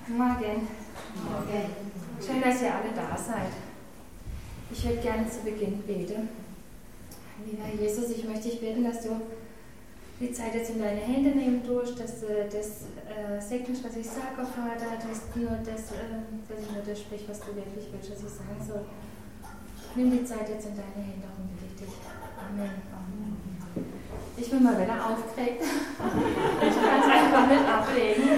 Morgen. Morgen. Schön, dass ihr alle da seid. Ich würde gerne zu Beginn beten. Lieber Jesus, ich möchte dich bitten, dass du die Zeit jetzt in deine Hände nehmen tust, dass du das segnest, was ich sage, Vater, dass ich nur das sprich, was du wirklich willst, was ich sagen soll. Nimm die Zeit jetzt in deine Hände, darum bitte ich dich. Amen. Ich bin mal wieder aufgeregt. Ich kann es einfach nicht ablegen.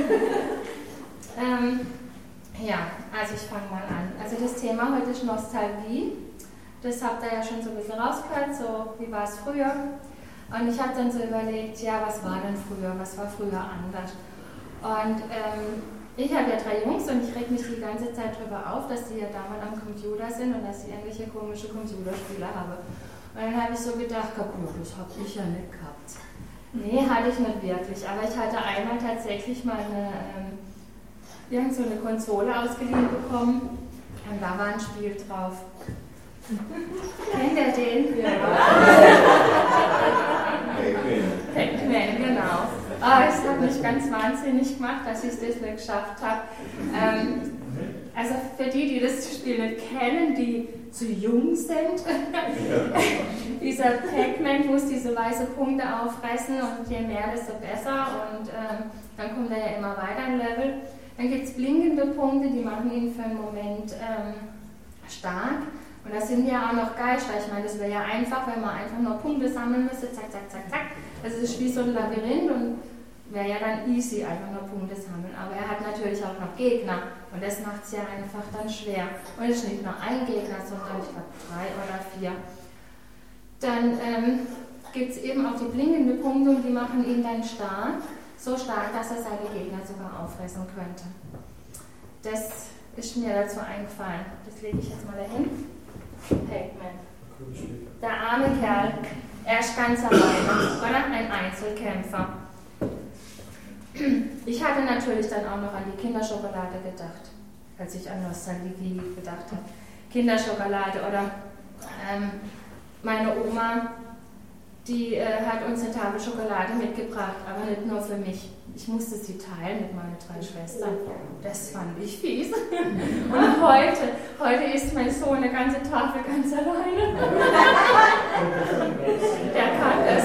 Also ich fange mal an. Also das Thema heute ist Nostalgie. Das habt ihr ja schon so ein bisschen rausgehört, so wie war es früher. Und ich habe dann so überlegt, ja, was war denn früher, was war früher anders? Und ich habe ja 3 Jungs und ich reg mich die ganze Zeit darüber auf, dass die ja damals am Computer sind und dass sie irgendwelche komische Computerspiele haben. Und dann habe ich so gedacht, das habe ich ja nicht gehabt. Nee, hatte ich nicht wirklich, aber ich hatte einmal tatsächlich mal irgend so eine Konsole ausgeliehen bekommen und da war ein Spiel drauf. Kennt ihr den? Ja. Pac-Man, genau. Es hat mich ganz wahnsinnig gemacht, dass ich das nicht geschafft habe. Also für die das Spiel nicht kennen, die zu jung sind, dieser Pac-Man muss diese weiße Punkte auffressen und je mehr, desto besser und dann kommt er ja immer weiter im Level. Dann gibt es blinkende Punkte, die machen ihn für einen Moment stark. Und das sind ja auch noch Geister. Ich meine, das wäre ja einfach, wenn man einfach nur Punkte sammeln müsste, zack, zack, zack, zack. Das ist wie so ein Labyrinth und wäre ja dann easy, einfach nur Punkte sammeln. Aber er hat natürlich auch noch Gegner und das macht es ja einfach dann schwer. Und es ist nicht nur ein Gegner, sondern ich glaube 3 oder 4. Dann gibt es eben auch die blinkenden Punkte und die machen ihn dann stark. So stark, dass er seine Gegner sogar auffressen könnte. Das ist mir dazu eingefallen. Das lege ich jetzt mal dahin. Pac-Man. Der arme Kerl, er ist ganz alleine, oder? Ein Einzelkämpfer. Ich hatte natürlich dann auch noch an die Kinderschokolade gedacht, als ich an Nostalgie gedacht habe. Kinderschokolade oder meine Oma, die hat uns eine Tafel Schokolade mitgebracht, aber nicht nur für mich. Ich musste sie teilen mit meinen 3 Schwestern. Das fand ich fies. Und heute isst mein Sohn eine ganze Tafel ganz alleine. Der kann das.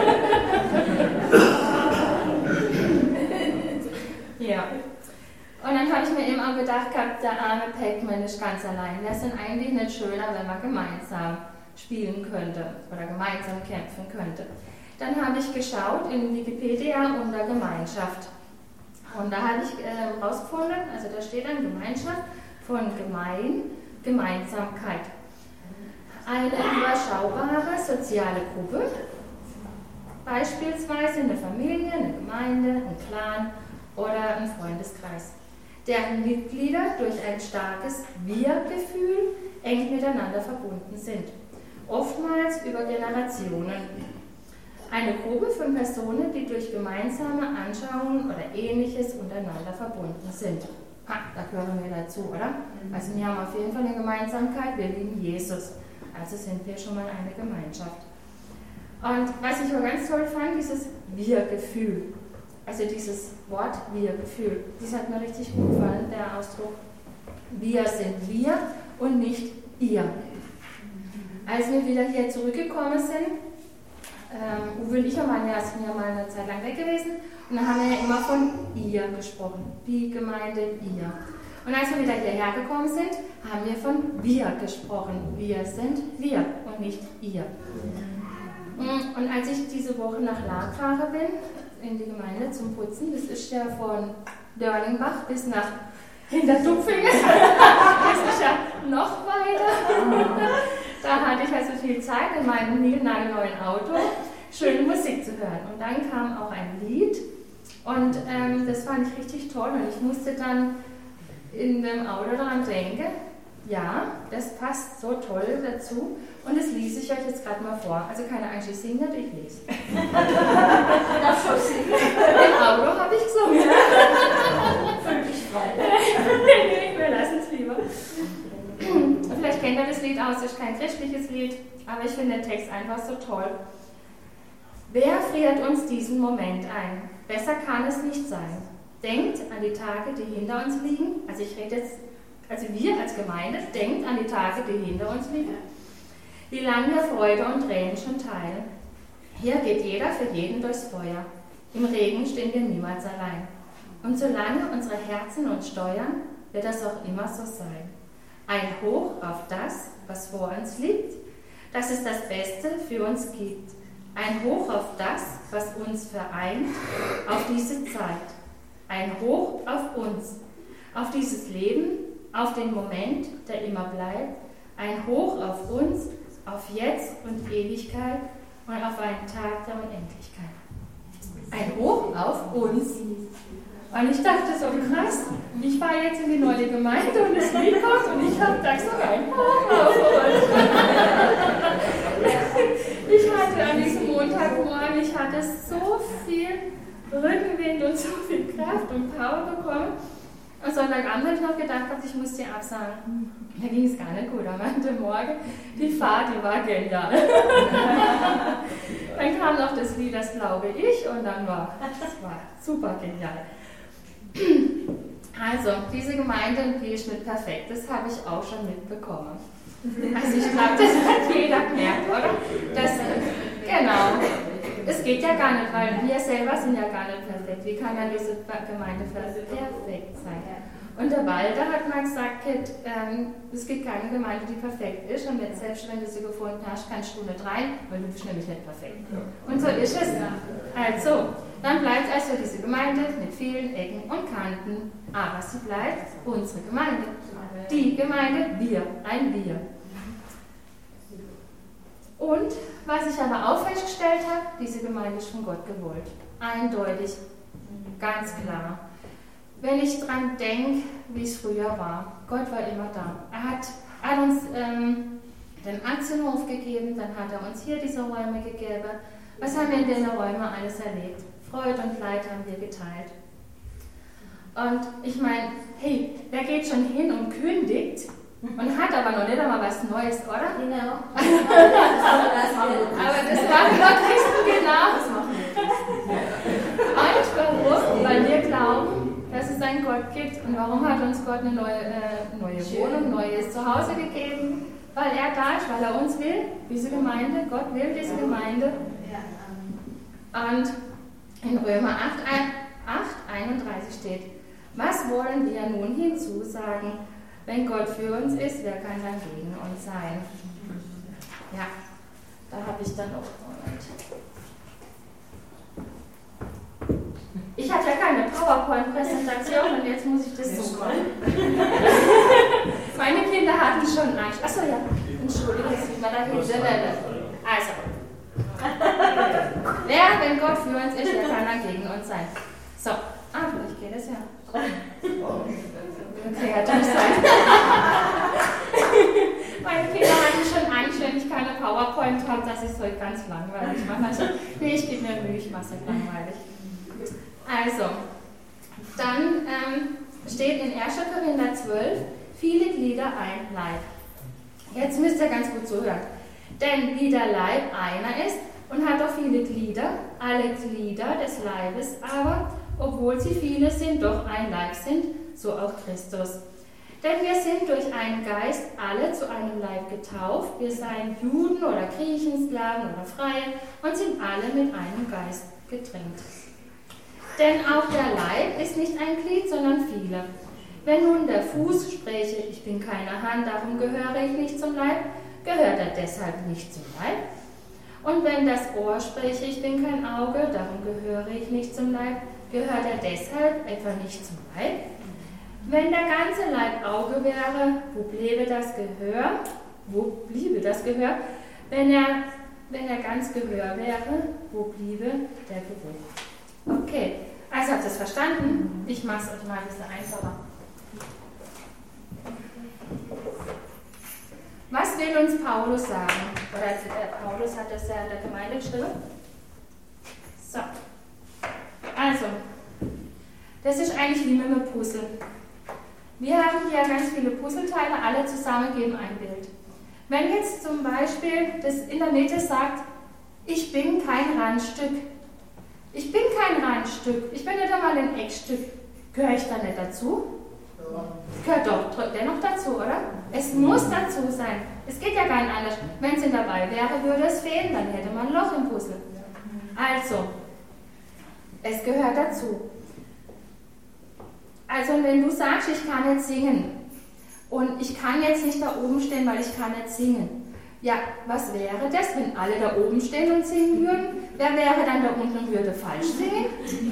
Ja. Und dann habe ich mir eben auch gedacht, der arme Pac-Man ist ganz allein. Das ist eigentlich nicht schöner, wenn man gemeinsam spielen könnte oder gemeinsam kämpfen könnte. Dann habe ich geschaut in Wikipedia unter Gemeinschaft. Und da habe ich herausgefunden, also da steht dann Gemeinschaft von Gemeinsamkeit. Eine überschaubare soziale Gruppe, beispielsweise eine Familie, eine Gemeinde, ein Clan oder ein Freundeskreis, deren Mitglieder durch ein starkes Wir-Gefühl eng miteinander verbunden sind. Oftmals über Generationen. Eine Gruppe von Personen, die durch gemeinsame Anschauungen oder Ähnliches untereinander verbunden sind. Da gehören wir dazu, oder? Also wir haben auf jeden Fall eine Gemeinsamkeit, wir lieben Jesus. Also sind wir schon mal eine Gemeinschaft. Und was ich auch ganz toll fand, dieses Wir-Gefühl. Also dieses Wort Wir-Gefühl. Das hat mir richtig gut gefallen, der Ausdruck. Wir sind wir und nicht ihr. Als wir wieder hier zurückgekommen sind, Uwe und ich sind ja mal eine Zeit lang weg gewesen und dann haben wir ja immer von ihr gesprochen, die Gemeinde ihr. Und als wir wieder hierher gekommen sind, haben wir von wir gesprochen. Wir sind wir und nicht ihr. Und als ich diese Woche nach Laak gefahren bin, in die Gemeinde zum Putzen, das ist ja von Dörlingbach bis nach Hinterdupfingen, das ist ja noch weiter. Da hatte ich also viel Zeit in meinem neuen Auto, schöne Musik zu hören. Und dann kam auch ein Lied und das fand ich richtig toll. Und ich musste dann in dem Auto daran denken, ja, das passt so toll dazu. Und das lese ich euch jetzt gerade mal vor. Also keine Angst, ich singe nicht, ich lese. Das schon singen. Im Auto habe ich gesungen. Völlig frei. Nee, wir lassen es lieber. Vielleicht kennt ihr das Lied aus, es ist kein christliches Lied, aber ich finde den Text einfach so toll. Wer friert uns diesen Moment ein? Besser kann es nicht sein. denkt an die Tage, die hinter uns liegen. Also wir als Gemeinde, denkt an die Tage, die hinter uns liegen. Wie lange wir Freude und Tränen schon teilen. Hier geht jeder für jeden durchs Feuer. Im Regen stehen wir niemals allein. Und solange unsere Herzen uns steuern, wird das auch immer so sein. Ein Hoch auf das, was vor uns liegt, dass es das Beste für uns gibt. Ein Hoch auf das, was uns vereint, auf diese Zeit. Ein Hoch auf uns, auf dieses Leben, auf den Moment, der immer bleibt. Ein Hoch auf uns, auf Jetzt und Ewigkeit und auf einen Tag der Unendlichkeit. Ein Hoch auf uns. Und ich dachte so, krass, ich war jetzt in die neue Gemeinde und das Lied kommt und ich habe da so ein Hoch auf uns. Ich hatte an diesem Montagmorgen, ich hatte so viel Rückenwind und so viel Kraft und Power bekommen. Am Sonntagabend habe ich noch gedacht, ich muss sie absagen. Mir ging es gar nicht gut am Morgen. Die Fahrt, die war genial. Dann kam noch das Lied, das glaube ich, und dann war es super genial. Also, diese Gemeinde, die ist nicht perfekt, das habe ich auch schon mitbekommen. Also ich glaube, das hat jeder gemerkt, oder? Genau. Es geht ja gar nicht, weil wir selber sind ja gar nicht perfekt. Wie kann dann diese Gemeinde perfekt sein? Und der Walter hat mal gesagt, es gibt keine Gemeinde, die perfekt ist. Und jetzt, selbst wenn du sie gefunden hast, kannst du nicht rein, weil du bist nämlich nicht perfekt. Und so ist es. Also, dann bleibt also diese Gemeinde mit vielen Ecken und Kanten. Aber sie bleibt unsere Gemeinde. Die Gemeinde, wir, ein Wir. Und was ich aber auch festgestellt habe, diese Gemeinde ist von Gott gewollt. Eindeutig, ganz klar. Wenn ich dran denke, wie es früher war, Gott war immer da. Er hat uns den Aktienhof gegeben, dann hat er uns hier diese Räume gegeben. Was haben wir in den Räumen alles erlebt? Freude und Leid haben wir geteilt. Und ich meine, hey, wer geht schon hin und kündigt und hat aber noch nicht einmal was Neues, oder? Genau. Aber das machen wir Christen genau. Und warum? Weil wir glauben, dass es einen Gott gibt. Und warum hat uns Gott eine neue Wohnung, neues Zuhause gegeben? Weil er da ist, weil er uns will, diese Gemeinde. Gott will diese Gemeinde. Und in Römer 8:31 steht: Was wollen wir nun hinzusagen? Wenn Gott für uns ist, wer kann dann gegen uns sein? Ja, da habe ich dann noch. Ich hatte ja keine PowerPoint-Präsentation und jetzt muss ich das so machen. Meine Kinder hatten schon Angst. Achso, ja, entschuldige, jetzt sind wir da hinten. Also, wenn Gott für uns ist, wer kann dann gegen uns sein? So, vielleicht geht es ja. Kreativ sein. Meine Kinder hatten schon Angst, wenn ich keine PowerPoint habe, dass ich es heute ganz langweilig mache. Also, nee, ich gebe mir Mühe, ich mache es nicht langweilig. Also, dann steht in 1. Korinther 12, viele Glieder, ein Leib. Jetzt müsst ihr ganz gut zuhören. Denn wie der Leib einer ist und hat auch viele Glieder, alle Glieder des Leibes aber, obwohl sie viele sind, doch ein Leib sind, so auch Christus. Denn wir sind durch einen Geist alle zu einem Leib getauft, wir seien Juden oder Griechen, Sklaven oder Freie und sind alle mit einem Geist getränkt. Denn auch der Leib ist nicht ein Glied, sondern viele. Wenn nun der Fuß spräche, ich bin keine Hand, darum gehöre ich nicht zum Leib, gehört er deshalb nicht zum Leib? Und wenn das Ohr spräche, ich bin kein Auge, darum gehöre ich nicht zum Leib, gehört er deshalb etwa nicht zum Leib? Wenn der ganze Leib Auge wäre, wo bliebe das Gehör? Wo bliebe das Gehör? Wenn er ganz Gehör wäre, wo bliebe der Geruch? Okay, also habt ihr es verstanden? Ich mache es euch mal ein bisschen einfacher. Was will uns Paulus sagen? Oder Paulus hat das ja in der Gemeinde geschrieben. So, also, das ist eigentlich wie mit einem Puzzle. Wir haben hier ganz viele Puzzleteile, alle zusammen geben ein Bild. Wenn jetzt zum Beispiel das in der Mitte sagt, ich bin kein Randstück. Ich bin kein Randstück, ich bin nicht einmal ein Eckstück. Gehöre ich da nicht dazu? Gehört doch dennoch dazu, oder? Es muss dazu sein. Es geht ja gar nicht anders. Wenn es dabei wäre, würde es fehlen, dann hätte man ein Loch im Puzzle. Also, es gehört dazu. Also, wenn du sagst, ich kann nicht singen und ich kann jetzt nicht da oben stehen, weil ich kann nicht singen. Ja, was wäre das, wenn alle da oben stehen und singen würden? Wer wäre dann da unten und würde falsch singen?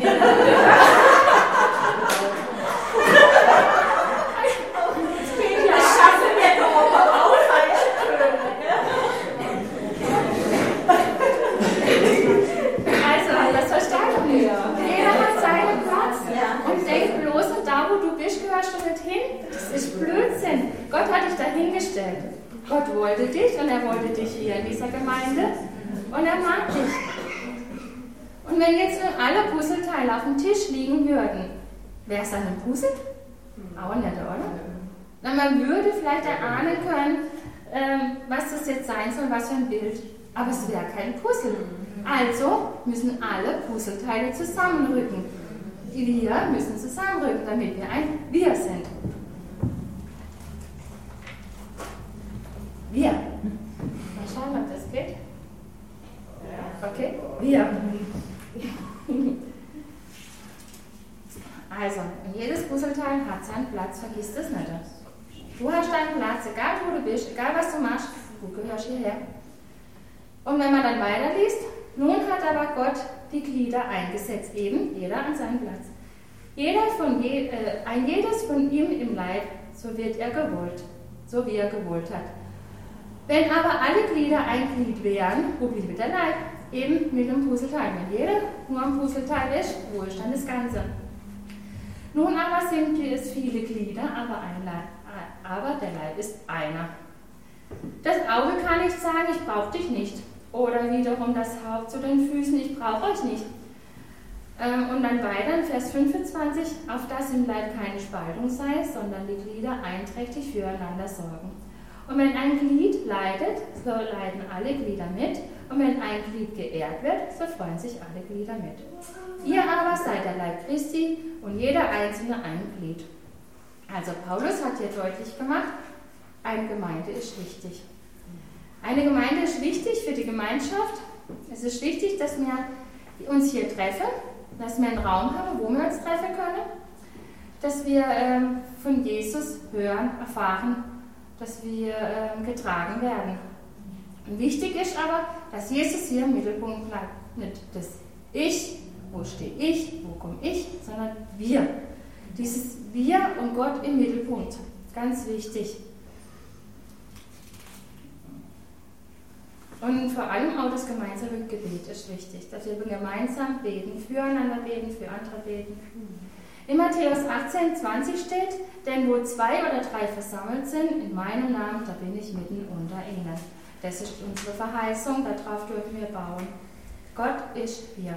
Gott hat dich dahingestellt. Gott wollte dich und er wollte dich hier in dieser Gemeinde und er mag dich. Und wenn jetzt nur alle Puzzleteile auf dem Tisch liegen würden, wäre es dann ein Puzzle? Auch nicht, oder? Na, man würde vielleicht erahnen können, was das jetzt sein soll, was für ein Bild. Aber es wäre kein Puzzle. Also müssen alle Puzzleteile zusammenrücken. Wir müssen zusammenrücken, damit wir ein Wir sind. Wir. Mal schauen, ob das geht. Okay? Wir. Also, jedes Puzzleteil hat seinen Platz, vergiss das nicht. Du hast deinen Platz, egal wo du bist, egal was du machst, du gehörst hierher. Und wenn man dann weiterliest, nun hat aber Gott die Glieder eingesetzt, eben jeder an seinen Platz. Jedes von ihm im Leib, so wird er gewollt, so wie er gewollt hat. Wenn aber alle Glieder ein Glied wären, wo bliebe der Leib? Eben mit einem Puzzleteil. Wenn jeder nur ein Puzzleteil ist, wo ist dann das Ganze? Nun aber sind es viele Glieder, aber ein Leib. Aber der Leib ist einer. Das Auge kann nicht sagen, ich brauche dich nicht. Oder wiederum das Haupt zu den Füßen, ich brauche euch nicht. Und dann weiter in Vers 25, auf das im Leib keine Spaltung sei, sondern die Glieder einträchtig füreinander sorgen. Und wenn ein Glied leidet, so leiden alle Glieder mit. Und wenn ein Glied geehrt wird, so freuen sich alle Glieder mit. Ihr aber seid der Leib Christi und jeder Einzelne ein Glied. Also Paulus hat hier deutlich gemacht, eine Gemeinde ist wichtig. Eine Gemeinde ist wichtig für die Gemeinschaft. Es ist wichtig, dass wir uns hier treffen, dass wir einen Raum haben, wo wir uns treffen können, dass wir von Jesus hören, erfahren, dass wir getragen werden. Und wichtig ist aber, dass Jesus hier im Mittelpunkt bleibt. Nicht das Ich, wo stehe ich, wo komme ich, sondern wir. Dieses Wir und Gott im Mittelpunkt. Ganz wichtig. Und vor allem auch das gemeinsame Gebet ist wichtig, dass wir gemeinsam beten, füreinander beten, für andere beten. In Matthäus 18,20 steht, denn wo 2 oder 3 versammelt sind, in meinem Namen, da bin ich mitten unter ihnen. Das ist unsere Verheißung, darauf dürfen wir bauen. Gott ist hier.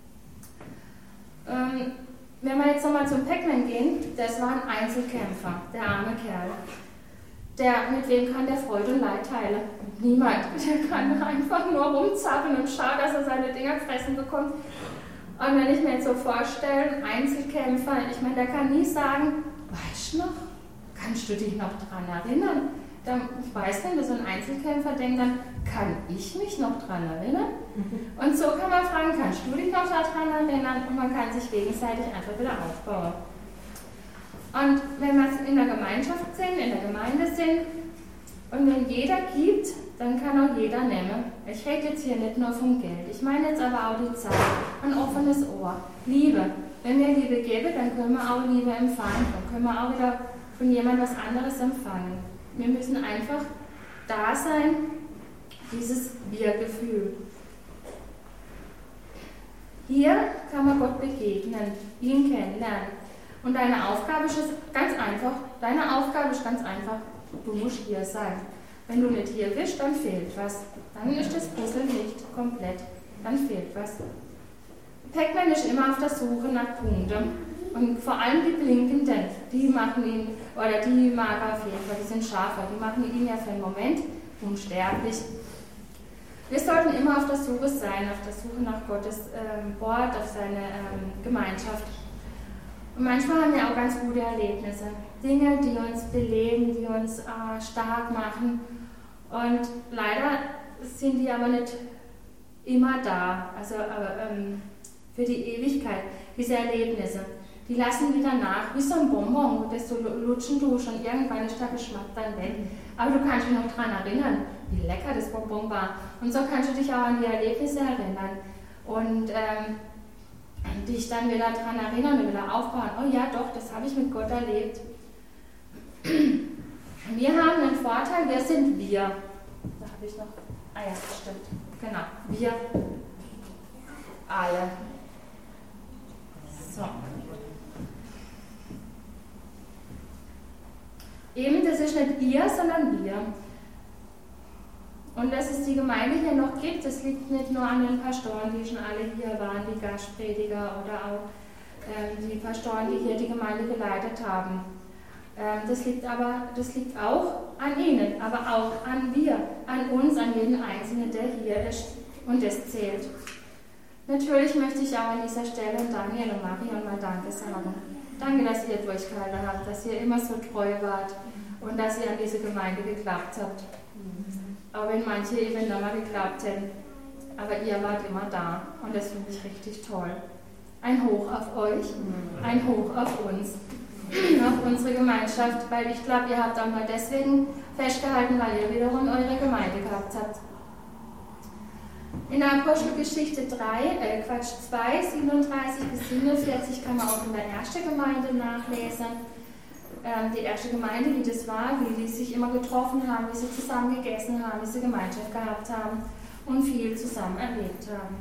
Wenn wir jetzt nochmal zum Pac-Man gehen, das war ein Einzelkämpfer, der arme Kerl. Mit wem kann der Freude und Leid teilen? Niemand. Der kann einfach nur rumzappeln und schauen, dass er seine Dinger gefressen bekommt. Und wenn ich mir jetzt so vorstelle, ein Einzelkämpfer, ich meine, der kann nie sagen, weißt du noch, kannst du dich noch dran erinnern? Ich weiß nicht, so ein Einzelkämpfer denkt dann, kann ich mich noch dran erinnern? Und so kann man fragen, kannst du dich noch daran erinnern? Und man kann sich gegenseitig einfach wieder aufbauen. Und wenn wir in der Gemeinschaft sind, in der Gemeinde sind, und wenn jeder gibt, dann kann auch jeder nehmen. Ich rede jetzt hier nicht nur vom Geld, ich meine jetzt aber auch die Zeit, ein offenes Ohr, Liebe. Wenn wir Liebe geben, dann können wir auch Liebe empfangen, dann können wir auch wieder von jemandem was anderes empfangen. Wir müssen einfach da sein, dieses Wir-Gefühl. Hier kann man Gott begegnen, ihn kennenlernen. Und deine Aufgabe ist ganz einfach. Du musst hier sein. Wenn du nicht hier bist, dann fehlt was. Dann ist das Puzzle nicht komplett. Dann fehlt was. Pac-Man ist immer auf der Suche nach Punkten. Und vor allem die Blinkenden, die machen ihn, oder die mag er auf jeden Fall, die sind scharfer, die machen ihn ja für einen Moment unsterblich. Wir sollten immer auf der Suche sein, auf der Suche nach Gottes Wort, auf seine Gemeinschaft. Und manchmal haben wir auch ganz gute Erlebnisse. Dinge, die uns beleben, die uns stark machen. Und leider sind die aber nicht immer da, also für die Ewigkeit, diese Erlebnisse. Die lassen wieder nach, wie so ein Bonbon, das du lutschen tust und irgendwann ist der Geschmack dann weg. Aber du kannst dich noch daran erinnern, wie lecker das Bonbon war. Und so kannst du dich auch an die Erlebnisse erinnern und dich dann wieder daran erinnern und wieder aufbauen. Oh ja, doch, das habe ich mit Gott erlebt. Wir haben einen Vorteil, wer sind wir? Da habe ich noch, ja, stimmt, genau, wir alle. So. Eben, das ist nicht ihr, sondern wir. Und dass es die Gemeinde hier noch gibt, das liegt nicht nur an den Pastoren, die schon alle hier waren, die Gastprediger oder auch die Pastoren, die hier die Gemeinde geleitet haben. Das liegt auch an ihnen, aber auch an wir, an uns, an jeden Einzelnen, der hier ist und das zählt. Natürlich möchte ich auch an dieser Stelle Daniel und Marion mal Danke sagen. Danke, dass ihr durchgehalten habt, dass ihr immer so treu wart und dass ihr an diese Gemeinde geglaubt habt. Auch wenn manche eben nicht mehr geglaubt hätten. Aber ihr wart immer da und das finde ich richtig toll. Ein Hoch auf euch, ein Hoch auf uns, auf unsere Gemeinschaft, weil ich glaube, ihr habt auch mal deswegen festgehalten, weil ihr wiederum eure Gemeinde gehabt habt. In der Apostelgeschichte 2, 37 bis 47 kann man auch in der ersten Gemeinde nachlesen. Die erste Gemeinde, wie das war, wie die sich immer getroffen haben, wie sie zusammen gegessen haben, wie sie Gemeinschaft gehabt haben und viel zusammen erlebt haben.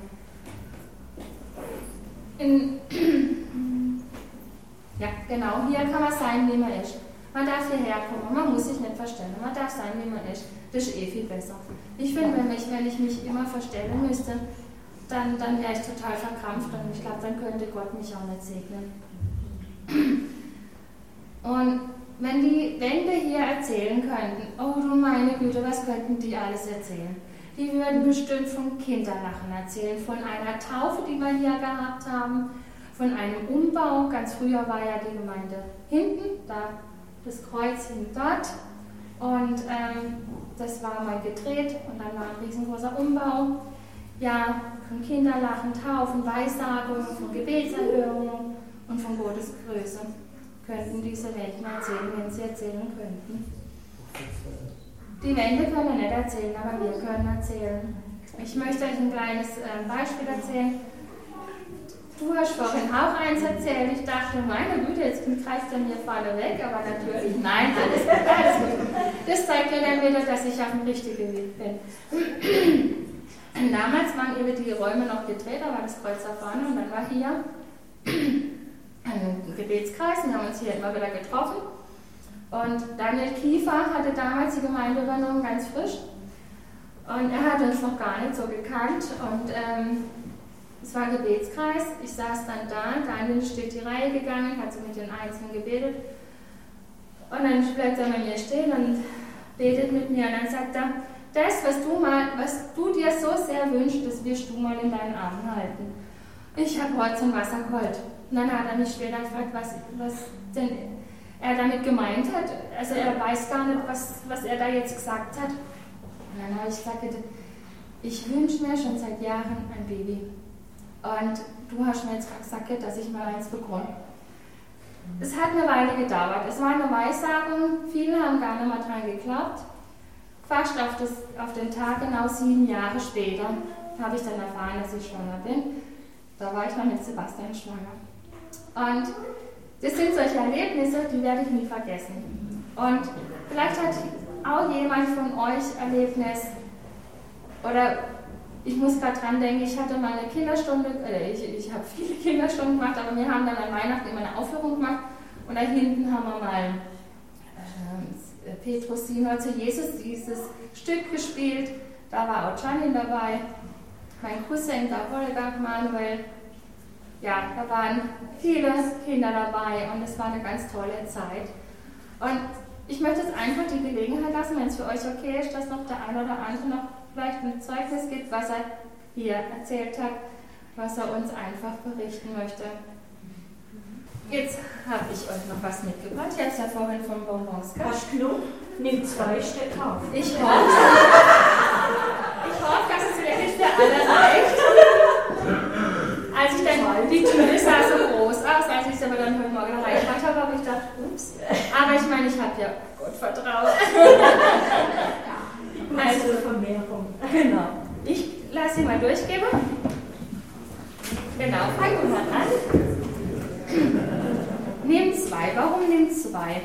Ja, genau, hier kann man sein, wie man ist. Man darf hierher kommen, man muss sich nicht verstellen, man darf sein, wie man ist. Das ist viel besser. Ich finde, wenn ich mich immer verstellen müsste, dann wäre ich total verkrampft und ich glaube, dann könnte Gott mich auch nicht segnen. Und wenn wir hier erzählen könnten, oh du meine Güte, was könnten die alles erzählen? Die würden bestimmt von Kinderlachen erzählen, von einer Taufe, die wir hier gehabt haben, von einem Umbau. Ganz früher war ja die Gemeinde hinten, da das Kreuz hing dort und das war mal gedreht und dann war ein riesengroßer Umbau. Ja, von Kinderlachen, Taufen, Weissagungen, von Gebetserhörungen und von Gottes Größe könnten diese Menschen erzählen, wenn sie erzählen könnten. Die Wände können nicht erzählen, aber wir können erzählen. Ich möchte euch ein kleines Beispiel erzählen. Du hast vorhin auch eins erzählt. Ich dachte, meine Güte, jetzt greift er mir vorne weg, aber natürlich, nein, alles gut. Das zeigt mir dann wieder, dass ich auf dem richtigen Weg bin. Und damals waren eben die Räume noch gedreht, da war das Kreuz da vorne und dann war hier ein Gebetskreis, wir haben uns hier immer wieder getroffen. Und Daniel Kiefer hatte damals die Gemeinde übernommen, ganz frisch. Und er hat uns noch gar nicht so gekannt. Und es war ein Gebetskreis. Ich saß dann da, Daniel steht die Reihe gegangen, hat so mit den Einzelnen gebetet. Und dann bleibt er bei mir stehen und betet mit mir. Und dann sagt er, das, was du dir so sehr wünschst, das wirst du mal in deinen Armen halten. Ich habe Holz und Wasser geholt. Und dann hat er mich später gefragt, was denn er damit gemeint hat. Also er weiß gar nicht, was er da jetzt gesagt hat. Und dann habe ich gesagt, ich wünsche mir schon seit Jahren ein Baby. Und du hast mir jetzt gesagt, dass ich mal eins bekomme. Es hat eine Weile gedauert. Es war eine Weissagung, viele haben gar nicht mehr dran geglaubt. Fast auf den Tag genau 7 Jahre später habe ich dann erfahren, dass ich schwanger bin. Da war ich noch mit Sebastian schwanger. Und das sind solche Erlebnisse, die werde ich nie vergessen. Und vielleicht hat auch jemand von euch Erlebnis, oder ich muss gerade dran denken, ich hatte mal eine Kinderstunde, ich habe viele Kinderstunden gemacht, aber wir haben dann an Weihnachten immer eine Aufführung gemacht und da hinten haben wir mal Petrus Sina zu Jesus dieses Stück gespielt, da war auch Janine dabei, mein Cousin, der Holger Manuel. Ja, da waren viele Kinder dabei und es war eine ganz tolle Zeit. Und ich möchte jetzt einfach die Gelegenheit lassen, wenn es für euch okay ist, dass noch der eine oder andere noch vielleicht ein Zeugnis gibt, was er hier erzählt hat, was er uns einfach berichten möchte. Jetzt habe ich euch noch was mitgebracht. Ich habe es ja vorhin von Bonbons gehabt. Hast du genug? Nimm 2 Stück auf. Ich hoffe, dass es wirklich für alle reicht. Als ich dann, die Tüte sah so groß aus, als ich es aber dann heute Morgen reingebracht habe, habe ich gedacht, ups. Aber ich meine, ich habe ja Gott vertraut. Also Vermehrung. Genau. Ich lasse sie mal durchgeben. Genau, fang du mal an. Nimm 2. Warum nimm 2?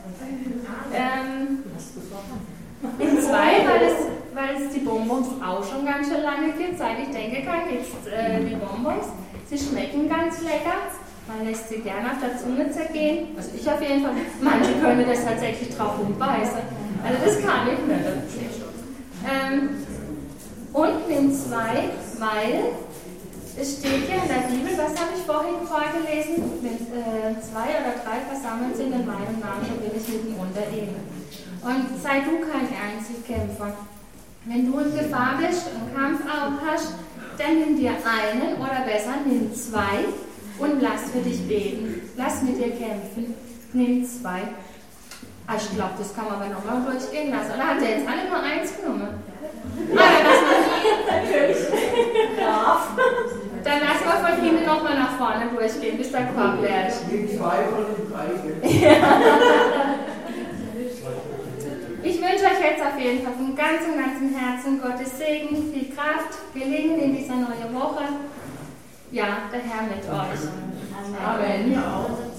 Nimm 2, weil es die Bonbons auch schon ganz schön lange gibt. Seit ich denken kann, gibt es die Bonbons. Sie schmecken ganz lecker. Man lässt sie gerne auf der Zunge zergehen. Also ich auf jeden Fall. Manche können das tatsächlich drauf rumbeißen. Also das kann ich nicht. Und nimm 2, weil es steht ja in der Bibel, was habe ich vorhin vorgelesen? Wenn 2 oder 3 versammelt sind in meinem Namen, so bin ich mitten unter ihnen. Und sei du kein Einzelkämpfer. Wenn du in Gefahr bist, einen Kampf auch hast, dann nimm dir einen oder besser nimm 2 und lass für dich beten. Lass mit dir kämpfen. Nimm 2. Also ich glaube, das kann man aber nochmal durchgehen lassen. Oder hat der jetzt alle nur 1 genommen? Dann lassen wir von hinten nochmal nach vorne durchgehen, bis der Korb leer ist. Nimm 2 von den 3. Ich wünsche euch jetzt auf jeden Fall von ganzem Herzen Gottes Segen, viel Kraft, Gelingen in dieser neuen Woche. Ja, der Herr mit euch. Amen.